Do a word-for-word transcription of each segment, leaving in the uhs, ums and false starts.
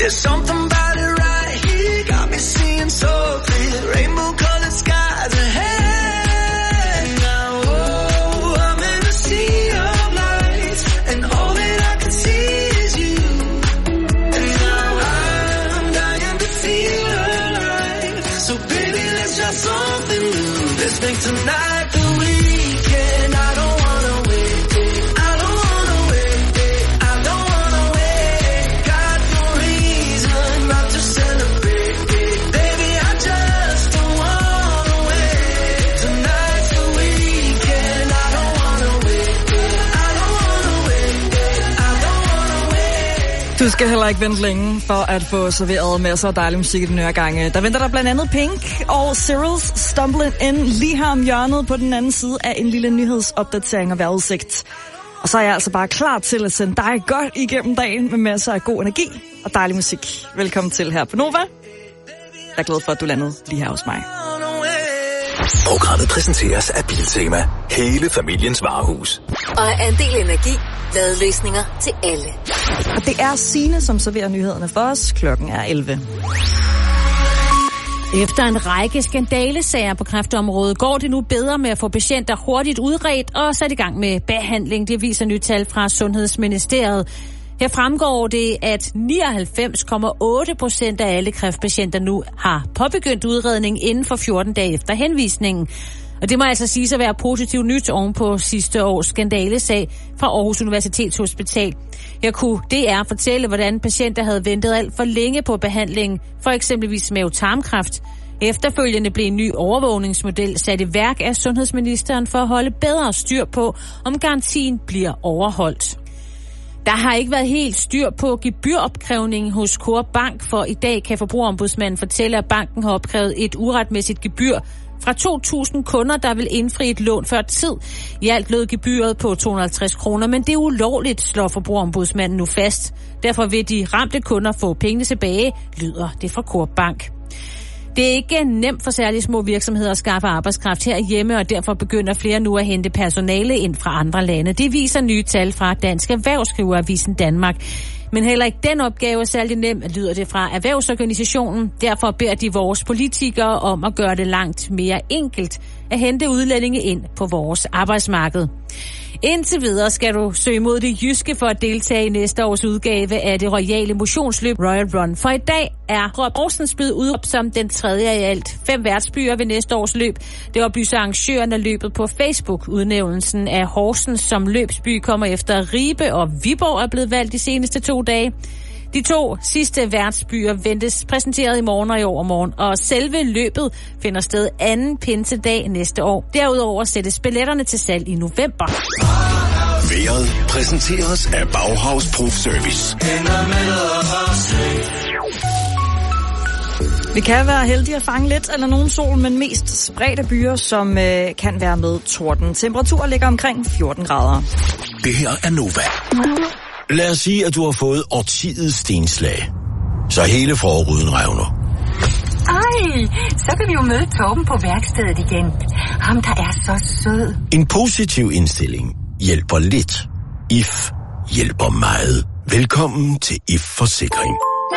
There's something about it right here, got me seeing so clear, rainbow colored skies ahead. Now, oh, I'm in a sea of lights, and all that I can see is you. And now I'm dying to feel alive. So baby, let's try something new. Let's make tonight the weekend. I don't wanna wait, I don't wanna wait, I don't wanna wait. Got no reason not to celebrate, baby, I just don't wanna wait. Tonight's the weekend. I don't wanna wait, I don't wanna wait, I don't wanna wait. Du skal heller ikke vente længe for at få serveret masser af dejlig musik i den nye gang. Der venter der blandt andet Pink og Cyrils Stumbling In lige her om hjørnet på den anden side af en lille nyhedsopdatering og vejrudsigt. Og så er jeg altså bare klar til at sende dig godt igennem dagen med masser af god energi og dejlig musik. Velkommen til her på Nova. Jeg er glad for, at du landede lige her hos mig. Programmet præsenteres af Biltema. Hele familiens varehus. Og Andel Energi. Ladeløsninger til alle. Og det er Signe, som serverer nyhederne for os. Klokken er elleve. Efter en række skandalesager på kræftområdet går det nu bedre med at få patienter hurtigt udredt og sat i gang med behandling. Det viser nye tal fra Sundhedsministeriet. Her fremgår det, at nioghalvfems komma otte procent af alle kræftpatienter nu har påbegyndt udredning inden for fjorten dage efter henvisningen. Og det må altså siges at være positivt nyt oven på sidste års skandalesag fra Aarhus Universitetshospital. Her kunne D R fortælle, hvordan patienter havde ventet alt for længe på behandling, for eksempelvis mave-tarmkræft. Efterfølgende blev en ny overvågningsmodel sat i værk af sundhedsministeren for at holde bedre styr på, om garantien bliver overholdt. Der har ikke været helt styr på gebyropkrævningen hos Coop Bank, for i dag kan forbrugerombudsmanden fortælle, at banken har opkrævet et uretmæssigt gebyr fra to tusind kunder, der vil indfri et lån før tid. I alt lød gebyret på to hundrede og halvtreds kroner, men det er ulovligt, slår forbrugerombudsmanden nu fast. Derfor vil de ramte kunder få pengene tilbage, lyder det fra Coop Bank. Det er ikke nemt for særligt små virksomheder at skaffe arbejdskraft herhjemme, og derfor begynder flere nu at hente personale ind fra andre lande. Det viser nye tal fra Dansk Erhverv, skriver Avisen Danmark. Men heller ikke den opgave er særlig nem, lyder det fra erhvervsorganisationen. Derfor beder de vores politikere om at gøre det langt mere enkelt at hente udlændinge ind på vores arbejdsmarked. Indtil videre skal du søge mod det jyske for at deltage i næste års udgave af det royale motionsløb Royal Run. For i dag er Horsens blevet udråbt som den tredje af alt fem værtsbyer ved næste års løb. Det oplyser arrangøren af løbet på Facebook. Udnævnelsen af Horsens som løbsby kommer efter Ribe og Viborg er blevet valgt de seneste to dage. De to sidste værtsbyer ventes præsenteret i morgen og i overmorgen, og selve løbet finder sted anden pinsedag næste år. Derudover sættes billetterne til salg i november. Vejret præsenteres af Bauhaus Proof Service. Vi kan være heldige at fange lidt eller nogen sol, men mest spredte byer, som øh, kan være med torden. Temperaturen ligger omkring fjorten grader. Det her er Nova. Lad os sige, at du har fået årtidets stenslag. Så hele forruden revner. Ej, så kan vi jo møde Torben på værkstedet igen. Ham, der er så sød. En positiv indstilling hjælper lidt. I F hjælper meget. Velkommen til I F Forsikring.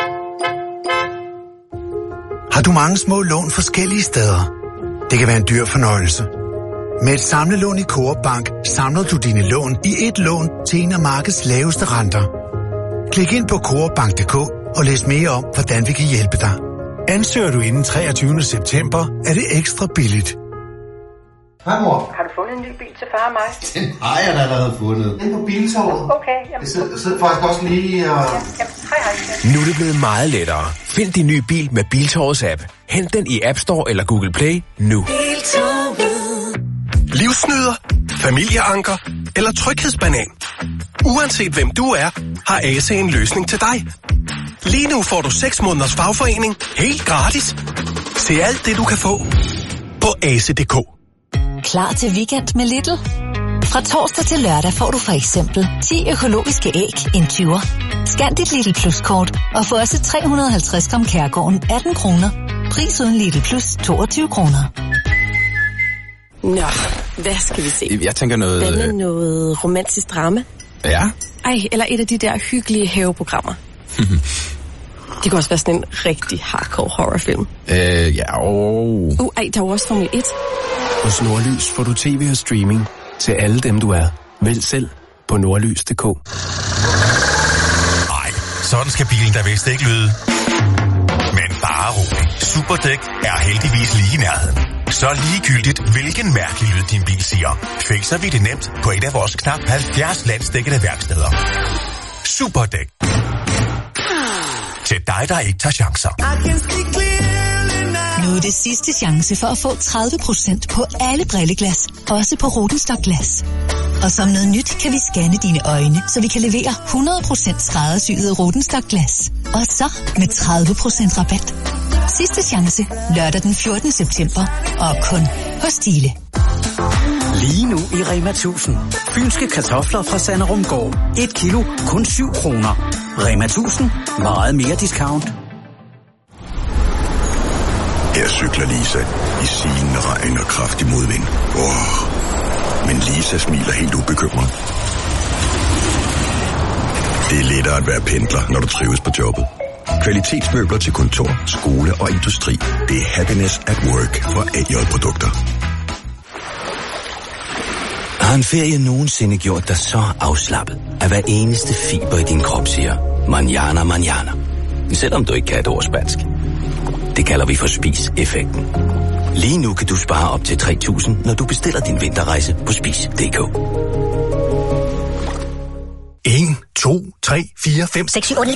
Har du mange små lån forskellige steder? Det kan være en dyr fornøjelse. Med et samlelån i Coop Bank samler du dine lån i et lån til en af markedets laveste renter. Klik ind på coop bank punktum d k og læs mere om, hvordan vi kan hjælpe dig. Ansøger du inden treogtyvende september, er det ekstra billigt. Hej mor. Har du fundet en ny bil til far og mig? Den har jeg da allerede fundet. Den på Biltorvet. Okay, jamen. Jeg sidder, sidder faktisk også lige og... Ja, ja. Hej, hej. Nu er det blevet meget lettere. Find din nye bil med Biltorvets app. Hent den i App Store eller Google Play nu. Livsnyder, familieanker eller tryghedsbanan. Uanset hvem du er, har A C en løsning til dig. Lige nu får du seks måneders fagforening helt gratis. Se alt det, du kan få på A C punktum d k. Klar til weekend med Lidl? Fra torsdag til lørdag får du for eksempel ti økologiske æg, en tyver. Scan dit Lidl Plus-kort og få også tre hundrede og halvtreds gram Kærgården atten kroner. Pris uden Lidl Plus toogtyve kroner. Nå, hvad skal vi se? Jeg tænker noget... Hvad med noget romantisk drama? Ja? Ej, eller et af de der hyggelige haveprogrammer. Det kunne også være sådan en rigtig hardcore horrorfilm. Øh, ja, åh. Uh, ej, der er jo også Formel et. Hos Nordlys får du tv og streaming til alle dem, du er. Vælg selv på nordlys punktum d k. Nej, sådan skal bilen da vist ikke lyde. Men bare rolig. Superdæk er heldigvis lige i nærheden. Så ligegyldigt, hvilken mærkelig lyd din bil siger, fikser vi det nemt på et af vores knap halvfjerds landsdækkende værksteder. Superdæk. Til dig, der ikke tager chancer. Nu er det sidste chance for at få tredive procent på alle brilleglas, også på Rodenstock Glas. Og som noget nyt kan vi scanne dine øjne, så vi kan levere hundrede procent skræddersyede Rodenstock Glas. Og så med tredive procent rabat. Sidste chance lørdag den fjortende september, og kun hos Stihle. Lige nu i Rema tusind. Fynske kartofler fra Sanderumgård. Et kilo, kun syv kroner. Rema tusind. Meget mere discount. Her cykler Lisa i sigende regn og kraftig modvind. Åh, men Lisa smiler helt ubekymret. Det er lettere at være pendler, når du trives på jobbet. Kvalitetsmøbler til kontor, skole og industri. Det er happiness at work fra A J-produkter. Har en ferie nogensinde gjort dig så afslappet, at hver eneste fiber i din krop siger, manjana, manjana. Selvom du ikke kan et ord spansk. Det kalder vi for spis-effekten. Lige nu kan du spare op til tre tusind, når du bestiller din vinterrejse på spis punktum d k. en, to, tre, fire, fem, seks, syv, otte,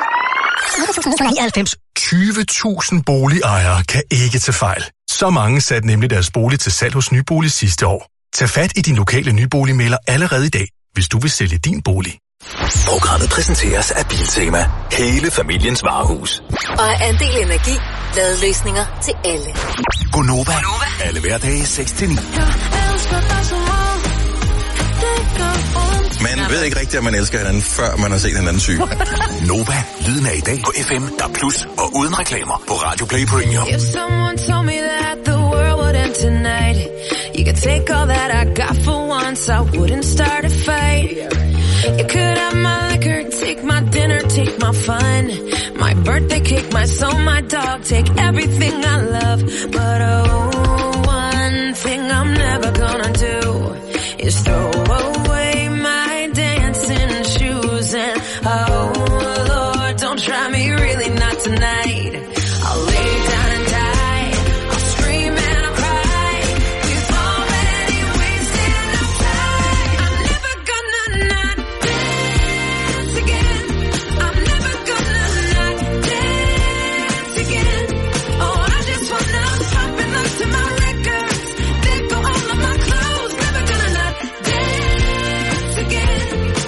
ni, tyve tusind boligejere kan ikke tage fejl. Så mange satte nemlig deres bolig til salg hos Nybolig sidste år. Tag fat i din lokale nyboligmægler allerede i dag, hvis du vil sælge din bolig. Programmet præsenteres af Biltema. Hele familiens varehus. Og Andel Energi. Ladeløsninger til alle. Gonova. Alle hverdage seks til ni. Man ved ikke rigtigt, at man elsker hinanden, før man har set hinanden syg. Nova. Lyden af i dag på F M, der plus og uden reklamer på Radio Play Premium. If someone told me that the world would end tonight, you could take all that I got for once, I wouldn't start a fight. You could have my liquor, take my dinner, take my fun, my birthday cake, my soul, my dog, take everything I love. But oh, one thing I'm never gonna do is throw away my dancing shoes. And oh Lord, don't try me, really not tonight. I'll lay down and die, I'll scream and I'll cry. We've already wasted our time. I'm never gonna not dance again. I'm never gonna not dance again. Oh, I just wanna pop and look to my records. They go all of my clothes. Never gonna not dance again.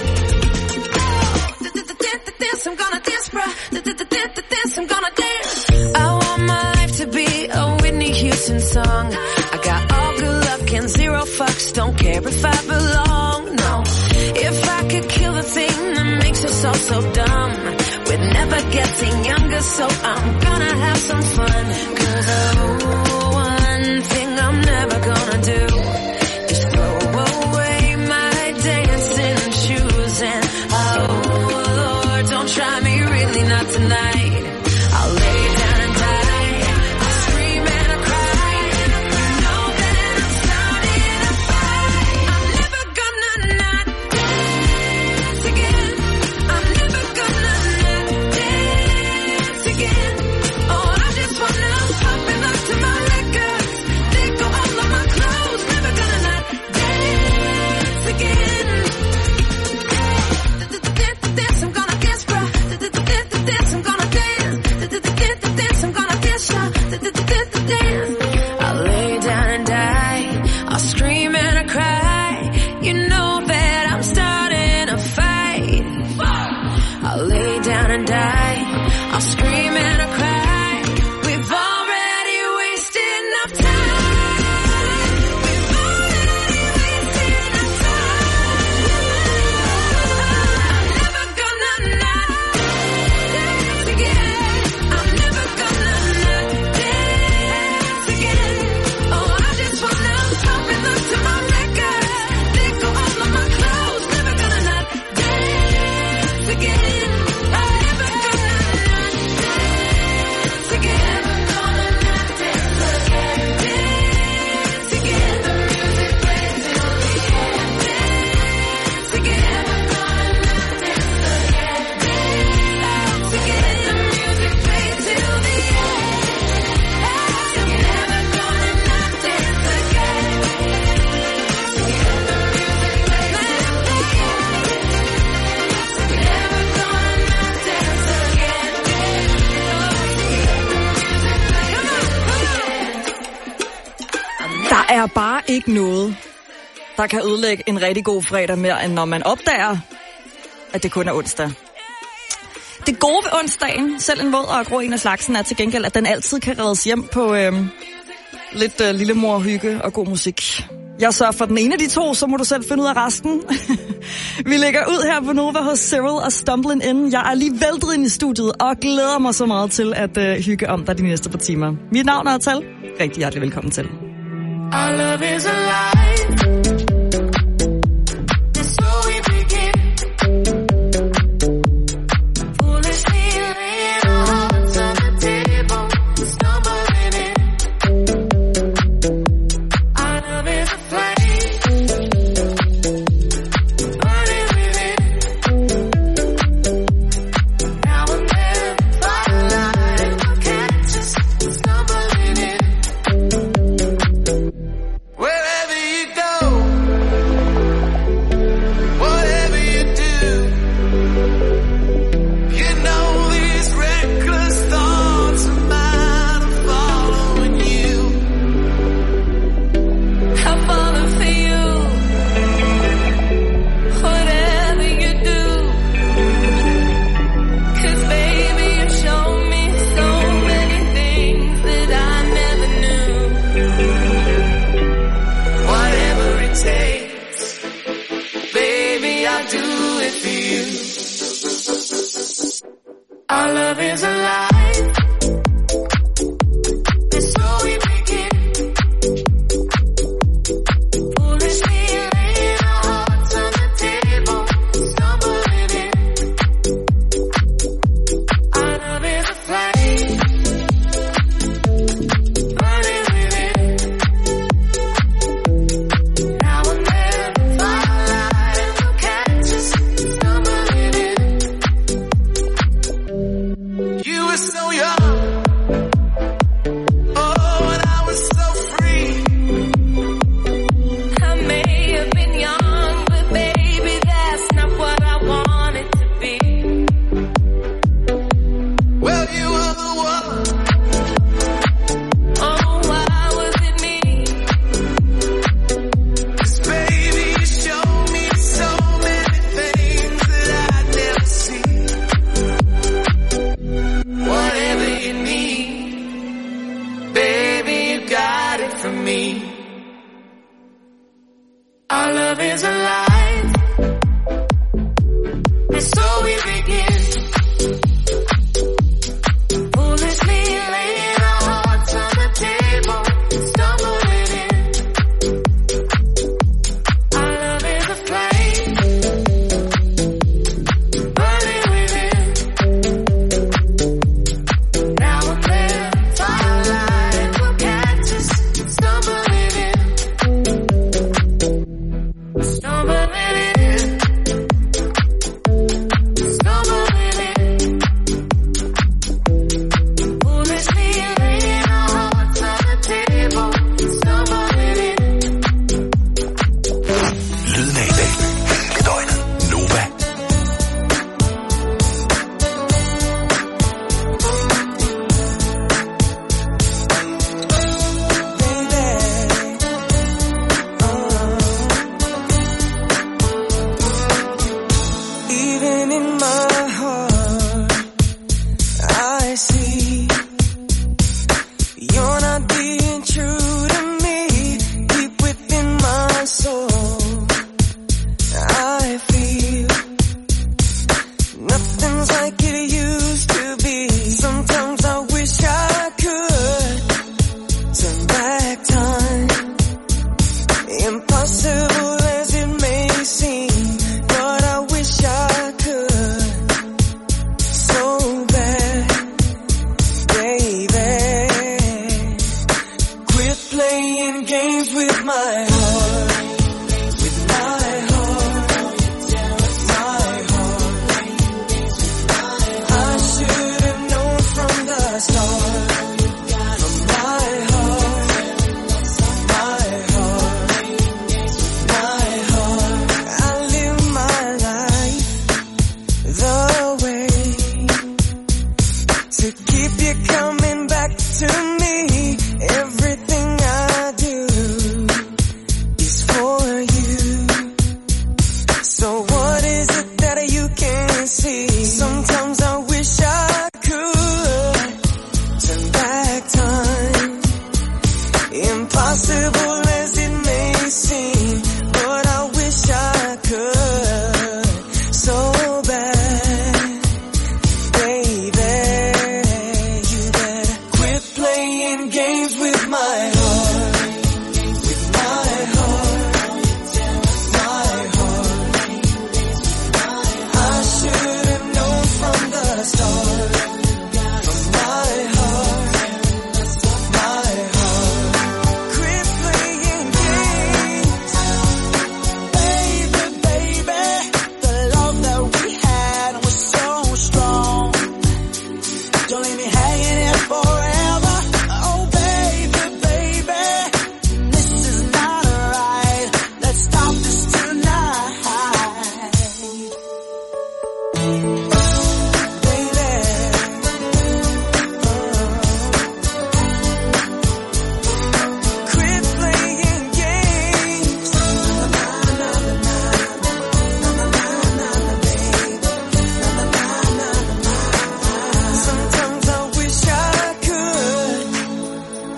Oh, I'm gonna dance, bruh. Dance, I'm gonna dance. I want my life to be a Whitney Houston song. I got all good luck and zero fucks. Don't care if I belong, no. If I could kill the thing that makes us all so dumb, we're never getting younger, so I'm gonna have some fun. Cause oh, one thing I'm never gonna do is throw away my dancing shoes. And oh Lord, don't try me, really not tonight. I'll lay down and die, I'll scream and I'll cry. You know that I'm starting a fight. I'm never gonna not dance again. I'm never gonna not dance again. Oh, I just wanna pop and look to my records. They go all of my clothes. Never gonna not dance again. Dance, I'm gonna dance, bro. Dance, I'm gonna dance. Dance, I'm gonna dance, dance. I'll lay down and die. I'll scream and I cry. You know that I'm starting a fight. I'll lay down and die. I'll scream and I cry. We've already wasted enough time. We've already wasted enough time. I'm never gonna not dance again. I'm never gonna not dance again. Oh, I just wanna pop and look to my records. They go all of my clothes. Never gonna not dance again. I'm never gonna not dance. er bare ikke noget, der kan ødelægge en rigtig god fredag mere, end når man opdager, at det kun er onsdag. Det gode ved onsdagen, selv en våd og grå en af slagsen, er til gengæld, at den altid kan reddes hjem på øhm, lidt øh, lillemor-hygge og god musik. Jeg sørger for den ene af de to, så må du selv finde ud af resten. Vi lægger ud her på Nova hos Cyril og Stumbling In. Jeg er lige væltet ind i studiet og glæder mig så meget til at øh, hygge om dig de næste par timer. Mit navn er Tal. Rigtig hjertelig velkommen til. Our love is alive. And so we begin. Foolishly laying our hearts on the table, stumbling in. Our love is a flame, burning within. Now and then, firelight will catch us, stumbling in. Wherever you go, whatever you do, you know these reckless thoughts of mine are following you. I'm falling for you. Whatever you do, 'cause baby you show me so many things that I never knew. Whatever it takes, baby, I'll do it for you. Our love is alive, and so we begin. Foolishly laying our hearts on the table, stumbling in. Our love is a flame, burning within. Now and then, firelight will catch us, stumbling in. You were so young, oh, and I was so free. I may have been young, but baby, that's not what I wanted to be. Well, you were the one. Oh, why was it me? 'Cause baby, you showed me so many things that I'd never see. Whatever you need, baby, you got it from me. Our love is alive, and so we begin. Foolishly laying our hearts on the table, stumbling in. Our love is a flame, burning within. Now and then, firelight will catch us, stumbling in. Stumbling in. Stumbling in. Foolishly laying our hearts on the table, stumbling in. Lyden af i dag. Hele døgnet. Nova. Even in my heart, I see you're not being true to me. Deep within my soul, I feel nothing's like it used to be. Sometimes I wish I could turn back time. Impossible as it may seem, but I wish I could so bad, baby. Quit playing games with my heart, with my heart, my heart. I should have known from the start, from my heart, my heart, my heart. I live my life the way to keep you coming back to me. Everything I do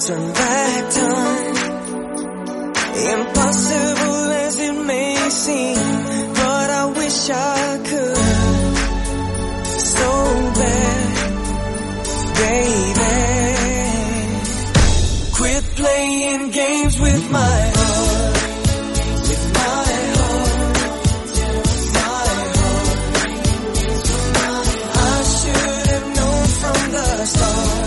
turn back time. Impossible as it may seem, but I wish I could. So bad, baby. Quit playing games with my heart. With my heart. My heart. I should have known from the start.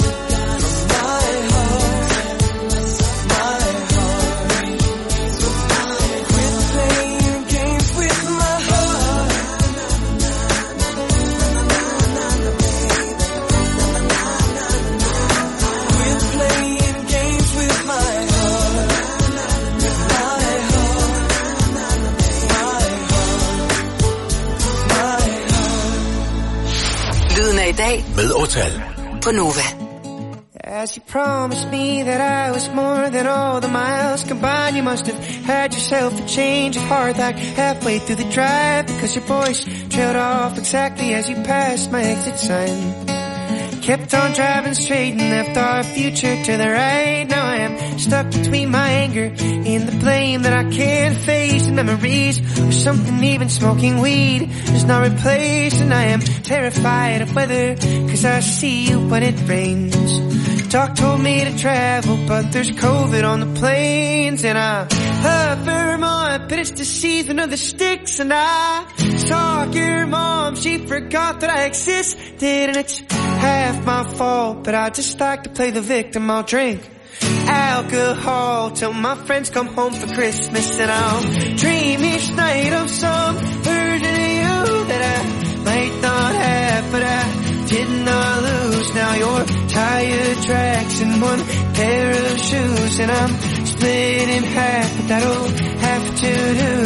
I dag med Otal på Nova. As you promised me that I was more than all the miles combined, you must have had yourself a change of heart like halfway through the drive, because your voice trailed off exactly as you passed my exit sign. Kept on driving straight and left our future to the right. Now I am stuck between my anger and the blame that I can't face, and memories of something even smoking weed does not replace. And I am terrified of weather, cause I see you when it rains. Doc told me to travel, but there's COVID on the planes. And I love Vermont, but it's the season of the sticks. And I saw your mom, she forgot that I existed. And it's half my fault, but I just like to play the victim. I'll drink alcohol till my friends come home for Christmas. And I'll dream each night of some version of you that I might not have, but I did not lose. Now you're tire tracks and one pair of shoes, and I'm split in half, but that'll have to do.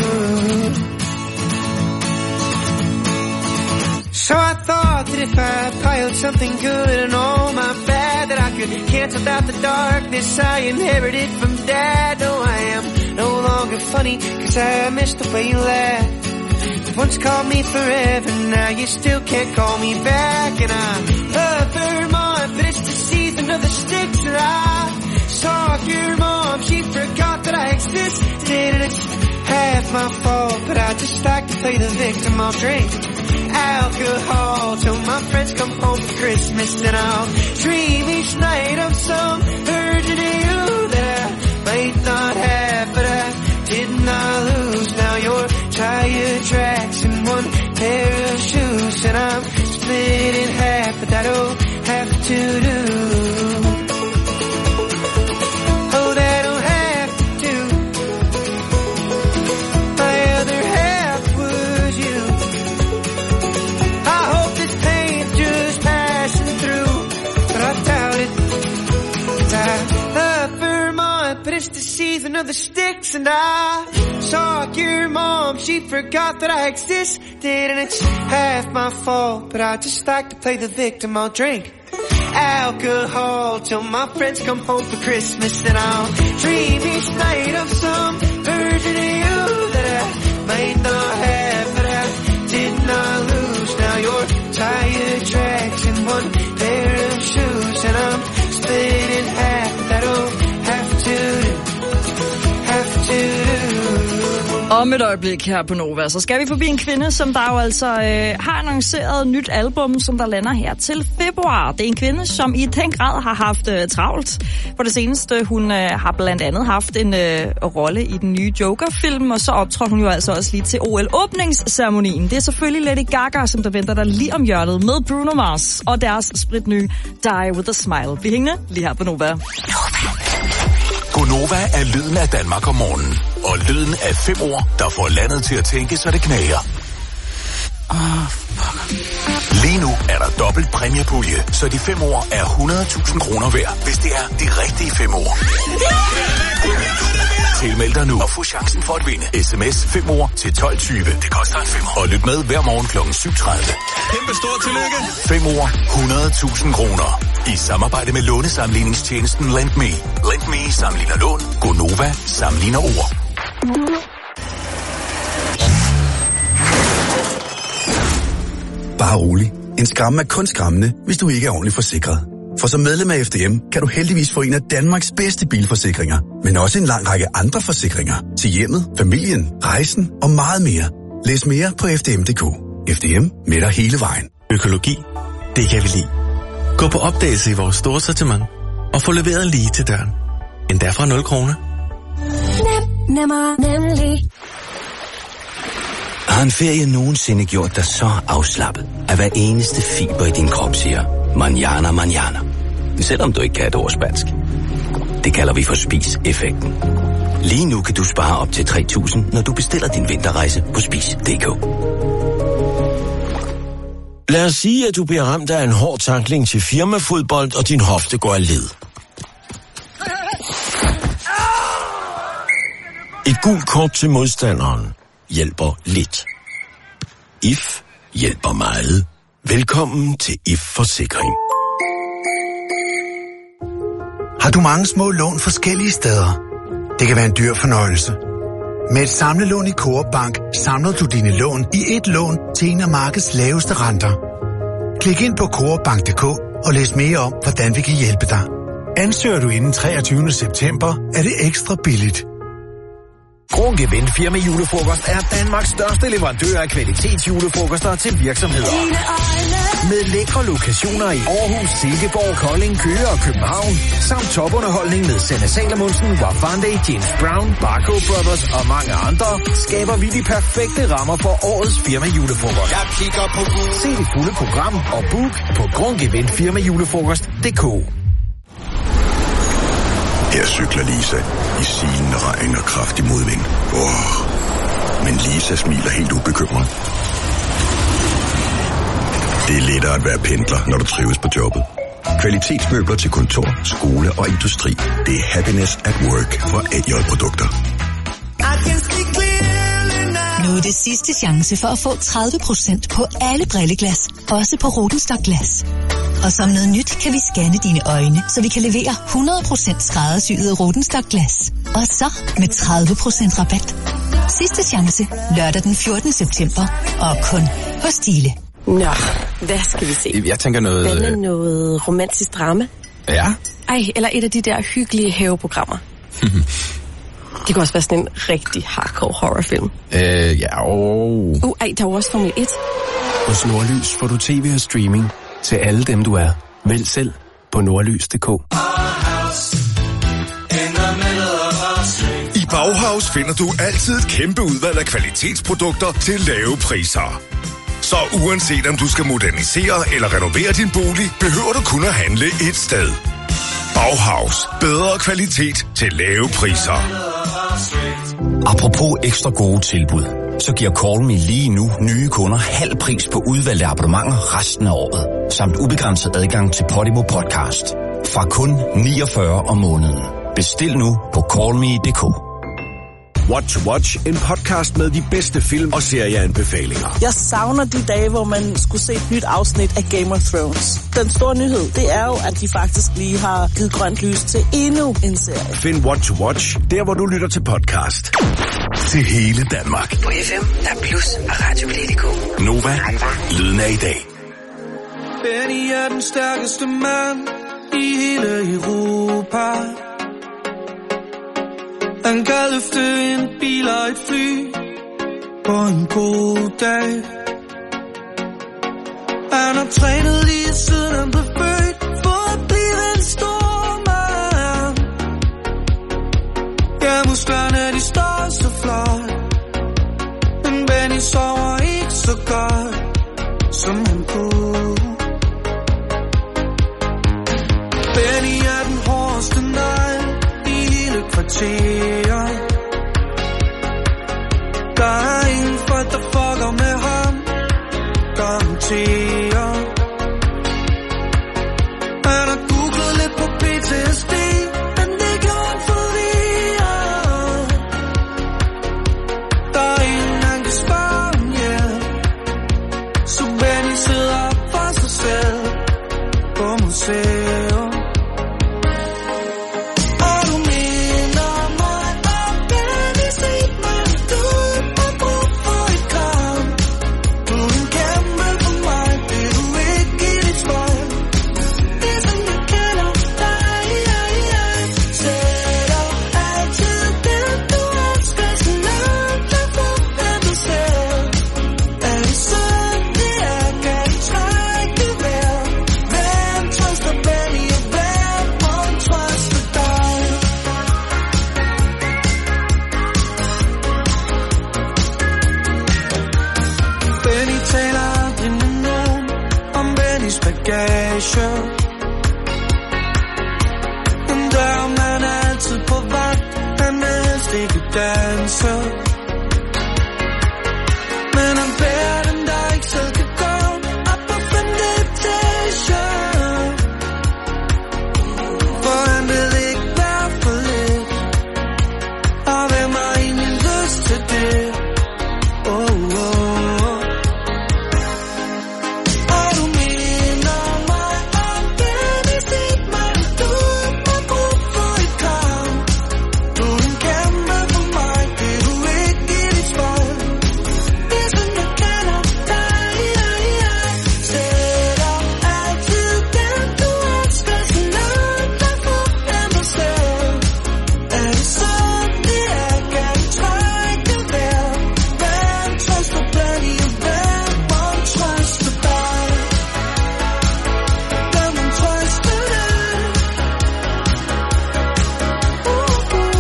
So I thought that if I piled something good and all my bad, that I could cancel out the darkness I inherited from Dad. No, I am no longer funny, cause I missed the way you laughed. You once called me forever, now you still can't call me back. And I love Vermont, but it's the season of the sticks. And I saw your mom, she forgot that I existed. And it's half my fault, but I just like to play the victim. I'll drink alcohol till my friends come home for Christmas. And I'll dream each night of some version of you that I might not have, but I did not lose. Now you're tire tracks and one pair of shoes, and I'm split in half, but that'll have to do. Oh, that'll have to do. My other half was you. I hope this pain's just passing through, but I doubt it. I love Vermont, but it's the season of the sticks. And I saw your mom, she forgot that I existed. And it's half my fault, but I just like to play the victim. I'll drink alcohol till my friends come home for Christmas. And I'll dream each night of some version of you that I might not have, but I did not lose. Now you're tire tracks and one pair of shoes, and I'm split in half. That'll have to do, have to do. Om et øjeblik her på Nova, så skal vi forbi en kvinde, som der jo altså øh, har annonceret nyt album, som der lander her til februar. Det er en kvinde, som i den grad har haft øh, travlt på det seneste. Hun øh, har blandt andet haft en øh, rolle i den nye Joker-film, og så optrådte hun jo altså også lige til O L-åbningsceremonien. Det er selvfølgelig Lady Gaga, som der venter der lige om hjørnet med Bruno Mars og deres spritnye Die With A Smile. Bliv hængende lige her på Nova. Gonova er lyden af Danmark om morgenen. Og lyden af fem ord, der får landet til at tænke, så det knager. Oh, Lige nu er der dobbelt præmiepulje, så de fem ord er hundrede tusind kroner værd, hvis det er de rigtige fem ord. Tilmeld dig nu og få chancen for at vinde. S M S fem ord til tolv tyve. Det koster en femmer. Og lyt med hver morgen klokken syv tredive. Kæmpe stort tillykke. fem ord, hundrede tusind kroner. I samarbejde med lånesamligningstjenesten LendMe. LendMe sammenligner lån. Gonova sammenligner ord. Bare rolig. En skræmme er kun skræmmende, hvis du ikke er ordentligt forsikret. For som medlem af F D M kan du heldigvis få en af Danmarks bedste bilforsikringer, men også en lang række andre forsikringer til hjemmet, familien, rejsen og meget mere. Læs mere på f d m punktum d k. F D M med dig hele vejen. Økologi, det kan vi lide. Gå på opdagelse i vores store sortiment og få leveret lige til døren. Endda fra nul kroner. Nem, nemmer, nemlig. Har en ferie nogensinde gjort dig så afslappet, at hver eneste fiber i din krop siger, manjana, manjana. Selvom du ikke kan et ord spansk. Det kalder vi for spis-effekten. Lige nu kan du spare op til tre tusind, når du bestiller din vinterrejse på spis punktum d k. Lad os sige, at du bliver ramt af en hård tackling til firmafodbold, og din hofte går af led. Et gult kort til modstanderen hjælper lidt. I F hjælper meget. Velkommen til I F Forsikring. Har du mange små lån forskellige steder? Det kan være en dyr fornøjelse. Med et samlelån i Coop Bank samler du dine lån i et lån til en af markedets laveste renter. Klik ind på coop bank punktum d k og læs mere om, hvordan vi kan hjælpe dig. Ansøger du inden treogtyvende september, er det ekstra billigt. Krongevind Firma Julefrokost er Danmarks største leverandør af kvalitetsjulefrokoster til virksomheder. Med lækre lokationer i Aarhus, Silkeborg, Kolding, Køge og København, samt topunderholdning med Sanne Salomonsen, Wafande, James Brown, Barco Brothers og mange andre, skaber vi de perfekte rammer for årets Firma Julefrokost. Jeg kigger på Se det fulde program og book på krongevind firma julefrokost punktum d k. Her cykler Lisa i sigende regn og kraftig modvind. Oh. Men Lisa smiler helt ubekymret. Det er lettere at være pendler, når du trives på jobbet. Kvalitetsmøbler til kontor, skole og industri. Det er Happiness at Work fra A J Produkter. Nu er det sidste chance for at få tredive procent på alle brilleglas, også på Rodenstock Glas. Og som noget nyt kan vi scanne dine øjne, så vi kan levere hundrede procent skræddersyede Rodenstock Glas. Og så med tredive procent rabat. Sidste chance lørdag den fjortende september, og kun hos Stile. Nå, hvad skal vi se? Jeg tænker noget... Hvad med noget romantisk drama? Ja. Ej, eller et af de der hyggelige haveprogrammer. Det kunne også være sådan en rigtig hardcore horrorfilm. Øh, ja, åh... Uh, ej, der er jo også Formel et. Hos Nordlys får du tv og streaming til alle dem, du er. Vælg selv på nordlys punktum d k. I Bauhaus finder du altid et kæmpe udvalg af kvalitetsprodukter til lave priser. Så uanset om du skal modernisere eller renovere din bolig, behøver du kun at handle et sted. Bauhaus. Bedre kvalitet til lave priser. Apropos ekstra gode tilbud, så giver Call Me lige nu nye kunder halv pris på udvalgte abonnementer resten af året, samt ubegrænset adgang til Podimo Podcast. Fra kun niogfyrre om måneden. Bestil nu på call me punktum d k. What to Watch, en podcast med de bedste film og serieanbefalinger. Jeg savner de dage, hvor man skulle se et nyt afsnit af Game of Thrones. Den store nyhed, det er jo, at de faktisk lige har givet grønt lys til endnu en serie. Find What to Watch, der hvor du lytter til podcast. Til hele Danmark. På F M, der er Plus og Radioplay punktum d k. Nova, lyden af i dag. Benny er den stærkeste mand i hele Europa. Han kan løfte en bil og et fly på en god dag. Han har trænet lige siden han blev født for at blive en stor mand. Ja, musklerne de står så flot, men Benny sover ikke så godt, som han kunne. Benny er den hårdeste negl i hele kvarteret. Der er ingen folk, der fucker med ham, garanterer. Han har googlet lidt på P T S D, men det kan han forvirre. Der er ingen, han kan spørge om hjælp, så Benny sidder for sig selv på museum. Kan bagage. Men der er man altid på vagt, han vil helst ikke danse. Men han bærer den, der ikke selv kan gå op på femte etage. For han vil ikke være for lidt, og hvem har egentlig lyst til det? Oh, oh, oh. Og du minder mig om den i sit mand, du har brug for et kram. Du er en kæmpe for mig, det du ikke i dit svar. Det er sådan jeg kender dig, jeg, jeg sætter altid den du elsker, så langt der forventer selv. Er det sådan det er, kan du trække vejret? Hvem trøster plenty og hvem må trøste dig? Hvem må trøste dig? Uh, uh, uh, uh.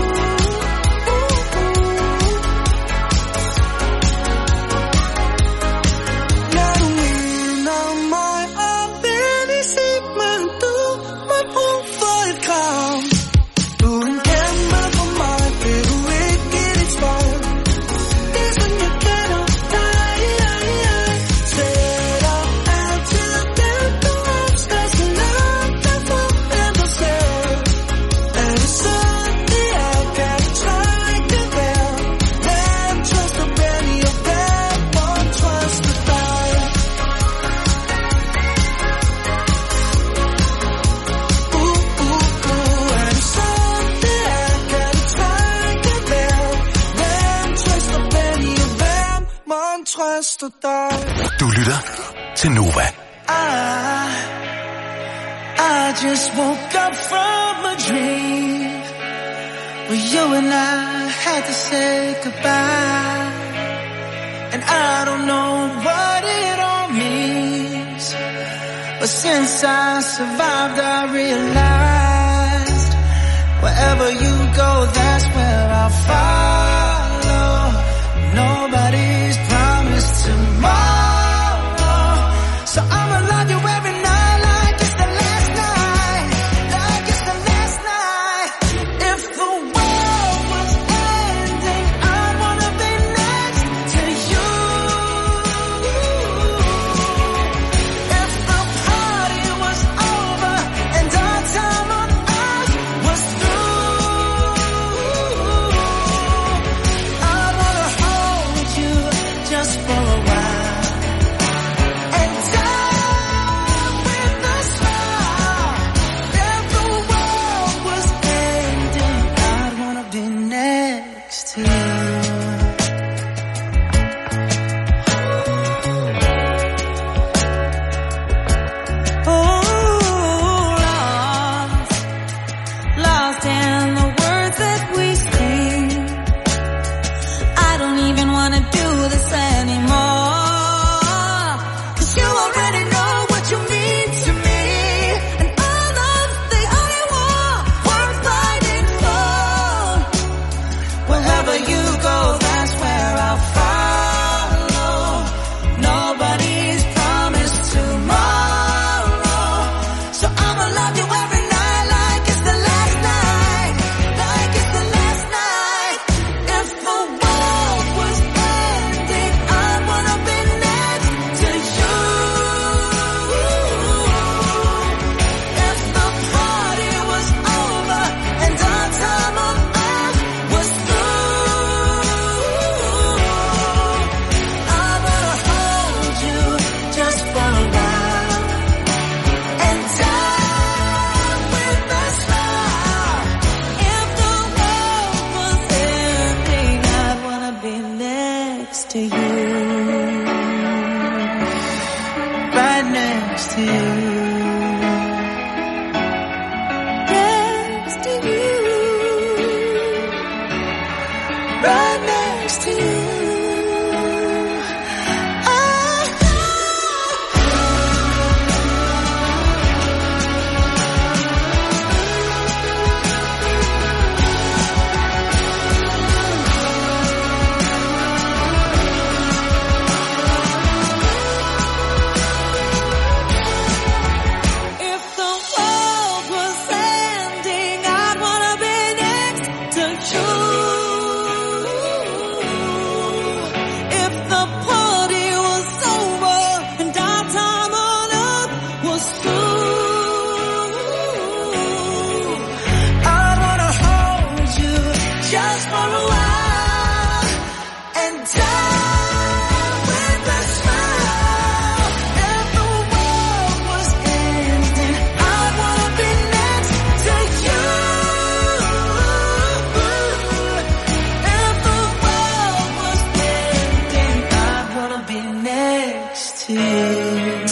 Når du minder mig om den i sit mand, du har brug for et kram. Du er en kæmpe for mig, det du ikke i dit svar. Det er sådan jeg kender dig, jeg, jeg sætter altid den du elsker, så langt der forventer selv. Er det sådan det er, kan du trække vejret? Hvem trøster Benny og hvem må trøste dig? Uh, uh, uh, er det sådan det er, kan du trække vejret? Hvem trøster Benny og hvem må trøste dig? Du lytter til Nova. I, I just woke up from a dream where you and I had to say goodbye. And I don't know what it all means, but since I survived I realized wherever you go, that's where I'll follow. Nobody's promised tomorrow, so I'ma love you every night like it's the last night, like it's the last night. If the world was ending, I'd wanna be next to you. If the party was over and our time on earth was through, I'd wanna hold you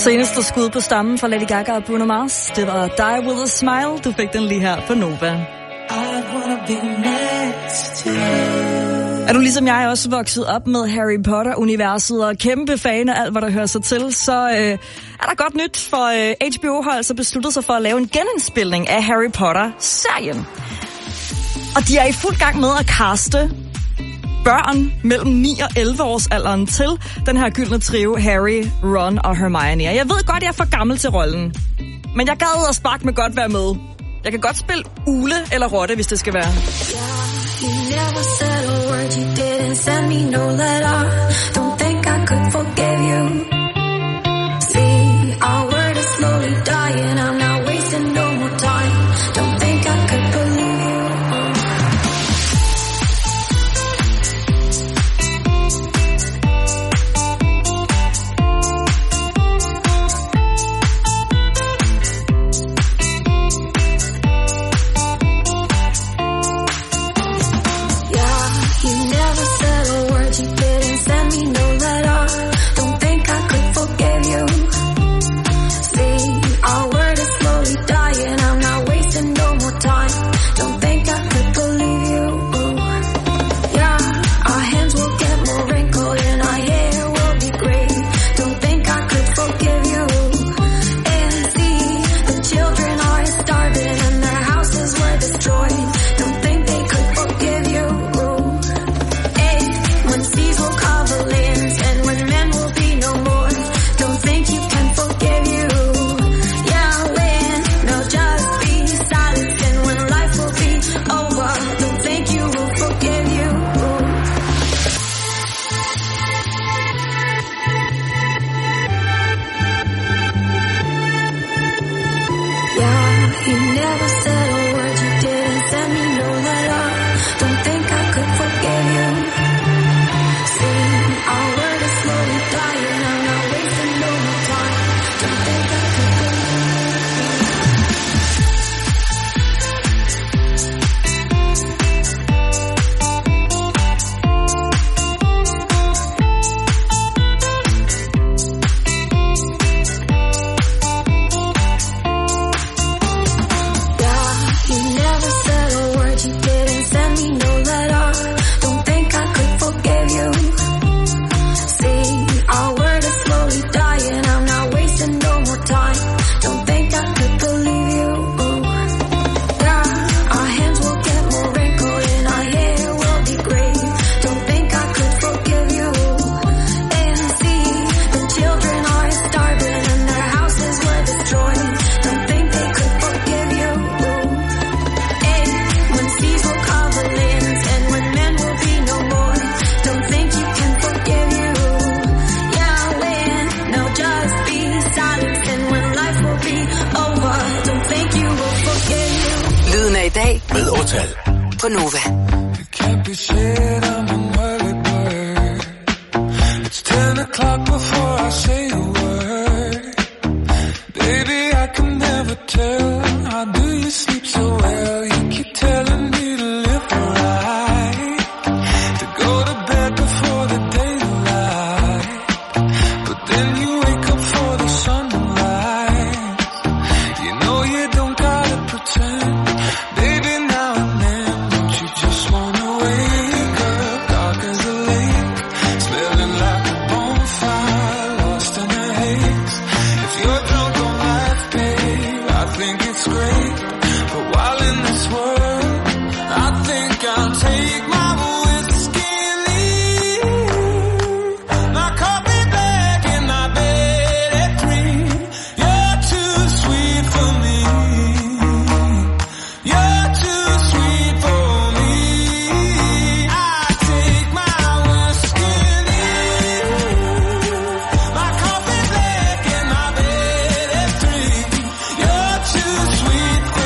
Seneste skud på stammen fra Lady Gaga og Bruno Mars, det var Die With A Smile. Du fik den lige her på Nova. Er du ligesom jeg også vokset op med Harry Potter-universet og kæmpe fan af alt, hvad der hører sig til, så øh, er der godt nyt, for øh, H B O har altså besluttet sig for at lave en genindspilning af Harry Potter-serien. Og de er i fuld gang med at kaste børn mellem ni og elleve års alderen til den her gyldne trio, Harry, Ron og Hermione. Og jeg ved godt, jeg er for gammel til rollen, men jeg gad at sparke med godt være med. Jeg kan godt spille Ule eller Rotte, hvis det skal være. You never said a word, you didn't send me no letter. Don't think I could forgive you. See, our word is slowly dying, I'm not wasting no more time. Don't think I could believe you. På Nova. Sweet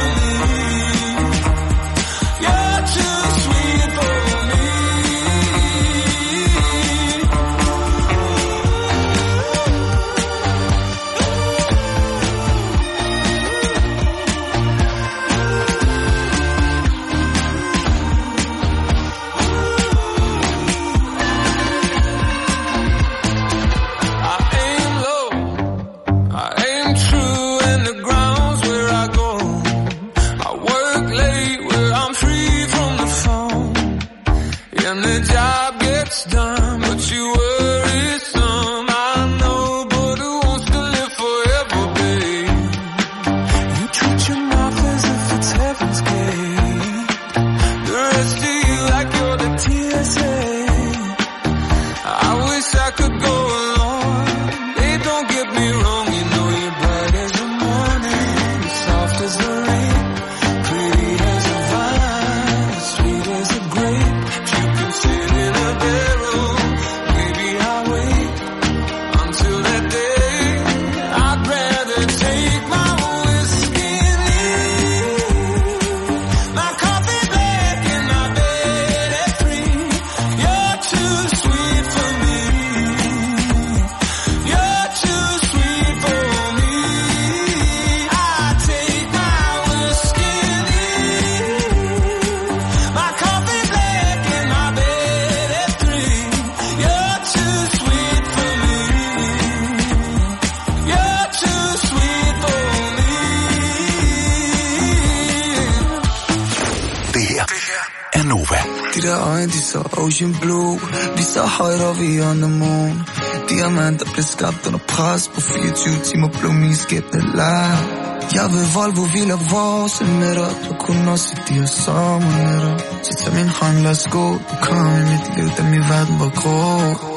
der øjne, de så ocean blue. Vi så højt og vi on the moon. Diamanter blev skabt under pres. På fireogtyve timer blev min skæbne lær. Jeg ved Volvo hviler vores nætter. Du kunne også se de her sommernætter. Så tag min hånd, lad os gå. Du kom i mit liv, da min verden var grå.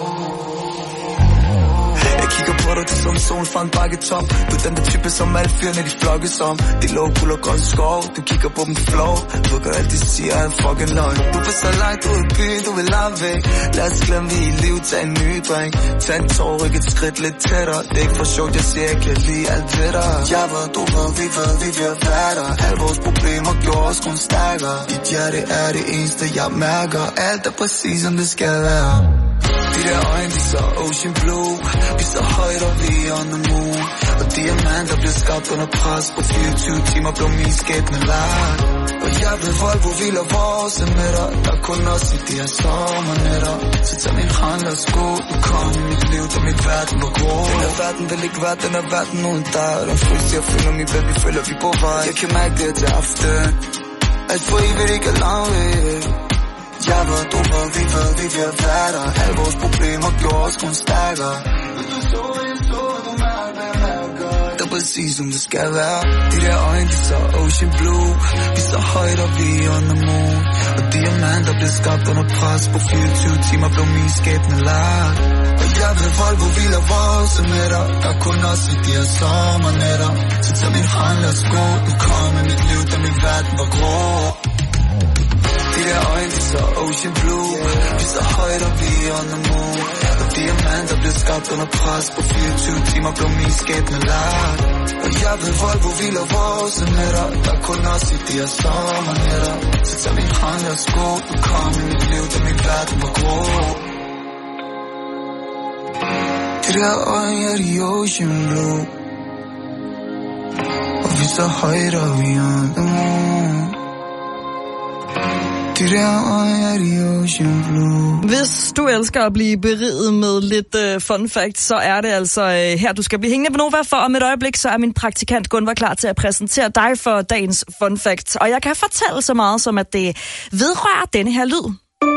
Jeg kigger på dig til som solen fra en bakketop. Du er den der type, som alle fyrene de flokkes om. De lå guld og grøn skov. Du kigger på dem flow. Du gør alt de siger er en fucking løgn. Du vil så langt ud i byen, du vil langt væk. Lad os glemme vi i liv, tag en ny drink. Tag en tår, ryk et skridt lidt tættere. Det er ikke for sjovt, jeg siger, jeg kan lide alt ved dig. Jeg ved, du ved, vi ved, vi vil være der. Alle vores problemer gjorde os kun stærkere. Dit hjerte er det eneste, jeg mærker. Alt er præcis, som det skal være. De der øjne, de så ocean blue. Vi så højt og vi on the moon. Og diamanter blev skabt under pres. På fireogtyve timer blev min skæbne lagt. Og jeg ved Volvo hviler vores nætter. Der kun også i de her sommernætter. Så tag min hånd, lad os gå. Du kom i mit liv, da min verden var grå. Den her verden vil ikke være, den her verden uden dig. Den fryser, jeg føler mig, baby, føler vi på vej. Jeg kan mærke det til aften. Alt for evigt ikke er langt. Jeg ved, du ved, vi ved, vi vil være der. Alle vores problemer gjorde os kun stærkere. Hvis du så, jeg så, du mærker, hvad jeg mærker. Det er præcis, som det skal være. De der øjne, de så ocean blue. Vi så højt og vi on the moon. Og diamanter blev skabt under pres. På fireogtyve timer blev min skæbne lagt. Og jeg ved, Volvo hviler vores nætter. Der kun også i de her sommernætter. Så tag min hånd, lad os gå. Du kom i mit liv, da min verden var grå. De der øjne, de så ocean blue. Vi så højt og vi on the moon. Og diamanter blev skabt under pres. På fireogtyve timer blev min skæbne lagt. Og jeg ved Volvo hviler vores nætter. Der kun også i de her sommernætter. Så tag min hånd, lad os gå. Du kom i mit liv, da min verden var grå. De der øjne, ja, de ocean blue. Og vi så højt og vi on the moon. Hvis du elsker at blive beriget med lidt uh, fun fact, så er det altså uh, her, du skal blive hængende på Nova, for om et øjeblik, så er min praktikant Gunvar klar til at præsentere dig for dagens fun fact. Og jeg kan fortælle så meget som, at det vedrører denne her lyd.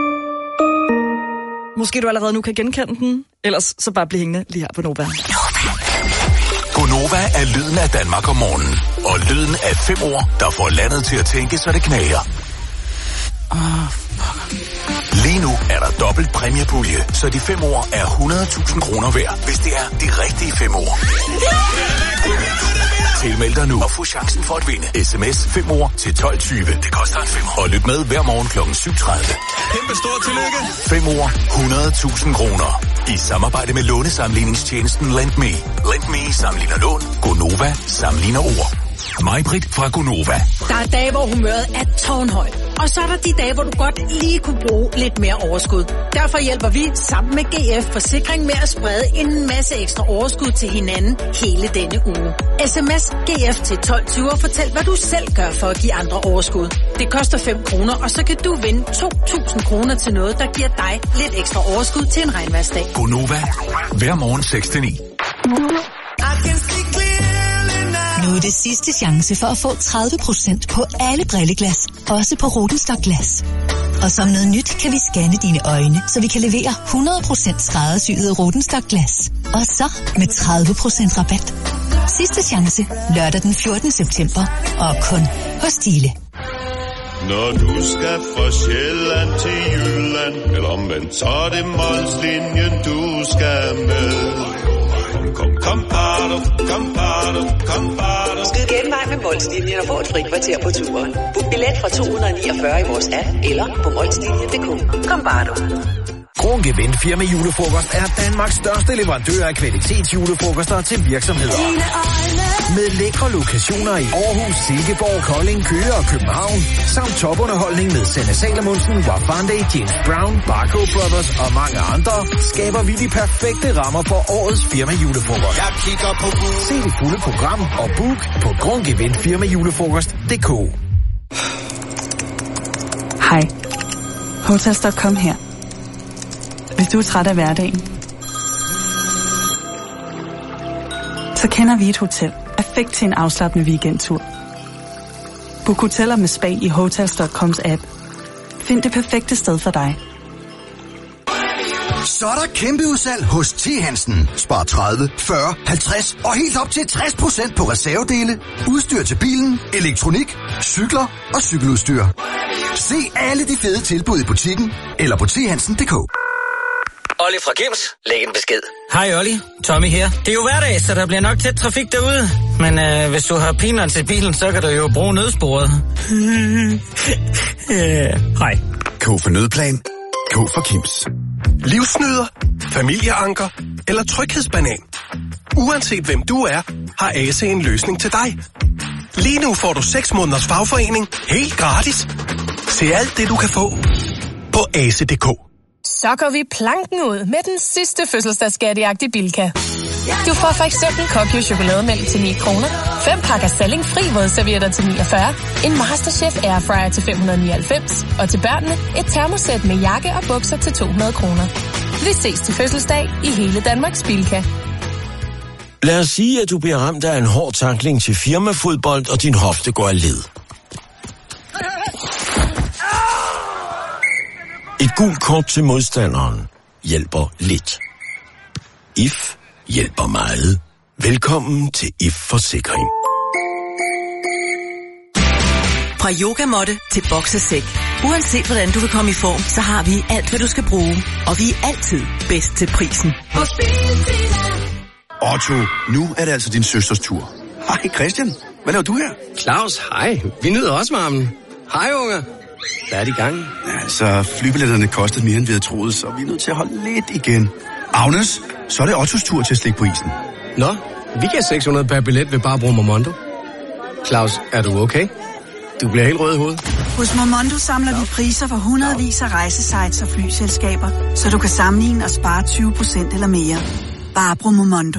Måske du allerede nu kan genkende den, ellers så bare blive hængende lige her på Nova. Gonova er lyden af Danmark om morgenen, og lyden af fem ord, der får landet til at tænke, så det knager. Oh, Lige nu er der dobbelt præmiepulje, så de fem år er hundrede tusind kroner værd, hvis det er de rigtige fem år. Tilmeld dig nu og få chancen for at vinde. S M S fem år til tolv tyve. Det koster en femmer. Og lyt med hver morgen klokken syv tredive. Kæmpe stort tillykke. fem år, hundrede tusind kroner. I samarbejde med lånesamligningstjenesten LendMe. LendMe sammenligner lån. Gonova sammenligner ord. Mig-Britt fra Gonova. Der er dage, hvor humøret er tårnhøjt. Og så er der de dage, hvor du godt lige kunne bruge lidt mere overskud. Derfor hjælper vi sammen med G F Forsikring med at sprede en masse ekstra overskud til hinanden hele denne uge. S M S G F til tolv tyve og fortæl, hvad du selv gør for at give andre overskud. Det koster fem kroner, og så kan du vinde to tusind kroner til noget, der giver dig lidt ekstra overskud til en regnværsdag. Gonova. Hver morgen seks til ni. Nu er det sidste chance for at få tredive procent på alle brilleglas, også på Rodenstock Glas. Og som noget nyt kan vi scanne dine øjne, så vi kan levere hundrede procent skræddersyede Rodenstock Glas. Og så med tredive procent rabat. Sidste chance lørdag den fjortende september, og kun hos Stile. Når du skal fra Sjælland til Jylland, eller omvendt, så er det Molslinjen, du skal med. Kom, kom, kom, bado, kom, bado, kom, bado. Skyd genvej med Molslinjen og få et fri kvarter på turen. Book billet fra to hundrede niogfyrre i vores app, eller på molslinjen punktum d k. Kom, bado. Kronke Vind Firma Julefrokost er Danmarks største leverandør af kvalitetsjulefrokoster til virksomheder. Med lækre lokationer i Aarhus, Silkeborg, Kolding, Køge og København, samt topunderholdning med Sanne Salomonsen, Wafande, James Brown, Barco Brothers og mange andre, skaber vi de perfekte rammer for årets Firma Julefrokost. Jeg kigger på book. Se det fulde program og book på Kronke Vind Firma Julefrokost punktum d k. Hej. Hotels punktum com her. Hvis du er træt af hverdagen, så kender vi et hotel perfekt til en afslappende weekendtur. Book hoteller med spa i Hotels punktum coms app. Find det perfekte sted for dig. Så er der kæmpe udsalg hos T. Hansen. Spar tredive, fyrre, halvtreds og helt op til tres procent på reservedele, udstyr til bilen, elektronik, cykler og cykeludstyr. Se alle de fede tilbud i butikken eller på t hansen punktum d k. Olli fra Kims, læg en besked. Hej Olli, Tommy her. Det er jo hverdag, så der bliver nok tæt trafik derude. Men øh, hvis du har peanuts i bilen, så kan du jo bruge nødsporet. Hej. øh, K for nødplan. K for Kims. Livsnyder, familieanker eller tryghedsbanan. Uanset hvem du er, har A C en løsning til dig. Lige nu får du seks måneders fagforening helt gratis. Se alt det, du kan få på A C punktum d k. Så går vi planken ud med den sidste fødselsdagsskattejagt i Bilka. Du får for eksempel Kokio chokolademælk til ni kroner, fem pakker Salling fri vådservietter til niogfyrre, en Masterchef Airfryer til fem hundrede nioghalvfems, og til børnene et termosæt med jakke og bukser til to hundrede kroner. Vi ses til fødselsdag i hele Danmarks Bilka. Lad os sige, at du bliver ramt af en hård tackling til firmafodbold, og din hofte går af led. Et gult kort til modstanderen hjælper lidt. I F hjælper meget. Velkommen til I F Forsikring. Fra yogamåtte til boksesæk. Uanset hvordan du vil komme i form, så har vi alt, hvad du skal bruge. Og vi er altid bedst til prisen. Otto, nu er det altså din søsters tur. Hej Christian, hvad laver du her? Claus, hej. Vi nyder også varmen. Hej unger. Hvad er det i gang? Ja, så flybilletterne kostede mere end vi havde troet, så vi er nødt til at holde lidt igen. Agnes, så er det Ottos tur til at slikke på isen. Nå, vi gav seks hundrede per billet ved bare at bruge Momondo. Claus, er du okay? Du bliver helt rød i hovedet. Hos Momondo samler vi priser for hundredvis af rejsesites og flyselskaber, så du kan sammenligne og spare tyve procent eller mere. Bare brug Momondo.